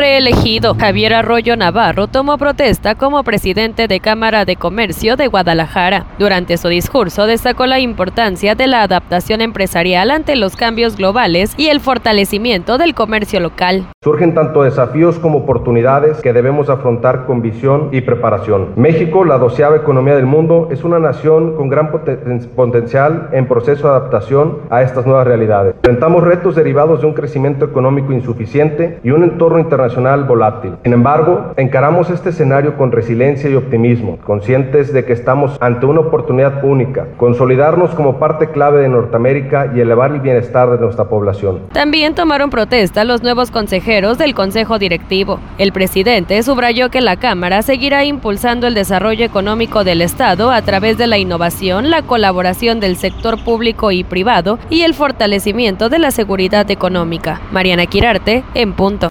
reelegido. Javier Arroyo Navarro tomó protesta como presidente de Cámara de Comercio de Guadalajara. Durante su discurso destacó la importancia de la adaptación empresarial ante los cambios globales y el fortalecimiento del comercio local. Surgen tanto desafíos como oportunidades que debemos afrontar con visión y preparación. México, la 12ª economía del mundo, es una nación con gran potencial en proceso de adaptación a estas nuevas realidades. Enfrentamos retos derivados de un crecimiento económico insuficiente y un entorno internacional volátil. Sin embargo, encaramos este escenario con resiliencia y optimismo, conscientes de que estamos ante una oportunidad única, consolidarnos como parte clave de Norteamérica y elevar el bienestar de nuestra población. También tomaron protesta los nuevos consejeros del Consejo Directivo. El presidente subrayó que la Cámara seguirá impulsando el desarrollo económico del Estado a través de la innovación, la colaboración del sector público y privado y el fortalecimiento de la seguridad económica. Mariana Quirarte, en punto.